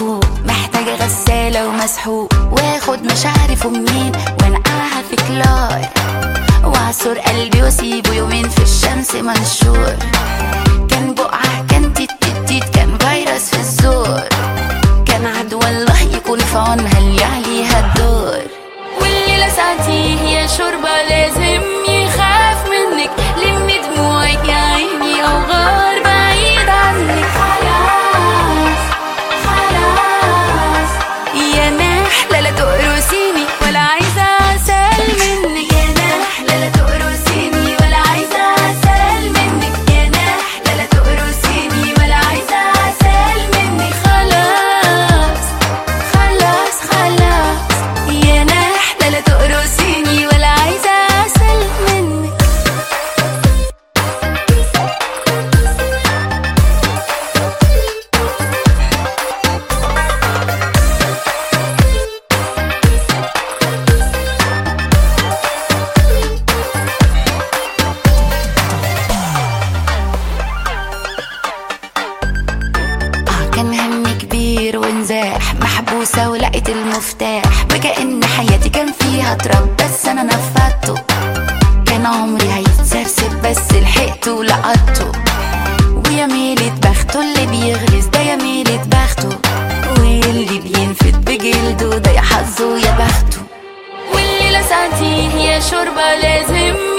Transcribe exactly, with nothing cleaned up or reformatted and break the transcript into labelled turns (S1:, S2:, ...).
S1: فوق، محتاجة غسالة ومسحوق، واخد مش عارف منين وانقعها في كلار، واعصر قلبي واسيبه يومين في الشمس منشور. كان بقعة، كان تيت تيت تيت، كان فيروس في الزور، كان عدوى الله يكون في عونها اللي عليها الدور. واللي لسعتيه هي شوربة لازم يخاف منك، لمي دموعك يا عيني او غار بعيد عنك. خلاص خلاص يا نحلة لا تقرصيني ولا عايزة عسل منك، يا نحلة لا تقرصيني ولا عايزة عسل منك، يا نحلة لا تقرصيني ولا عايزة عسل منك. خلاص خلاص خلاص يا نحلة لا تقرصيني ولا عايزة عسل منك. كان همي كبير ونزاح، محبوسة ولقيت المفتاح، وكأن حياتي كان فيها تراب بس أنا نفذته. كان عمري هيتسرسب بس لحقته ولقطته، ويا ميلة بخته اللي بيغرز ده، يا ميلة بخته، واللي بينفد بجلده ده يا حظه يا بخته. واللي لسعتيه هي شوربة لازم